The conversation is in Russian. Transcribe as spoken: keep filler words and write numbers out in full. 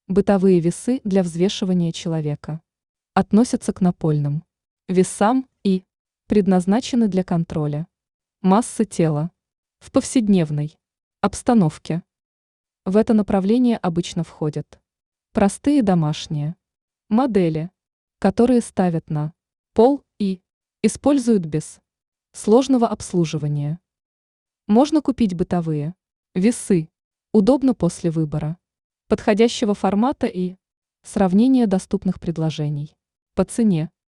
Бытовые весы для взвешивания человека относятся к напольным весам и предназначены для контроля массы тела в повседневной обстановке. В это направление обычно входят простые домашние модели, которые ставят на пол и используют без сложного обслуживания. Можно купить бытовые весы, удобно после выбора подходящего формата и сравнения доступных предложений по цене.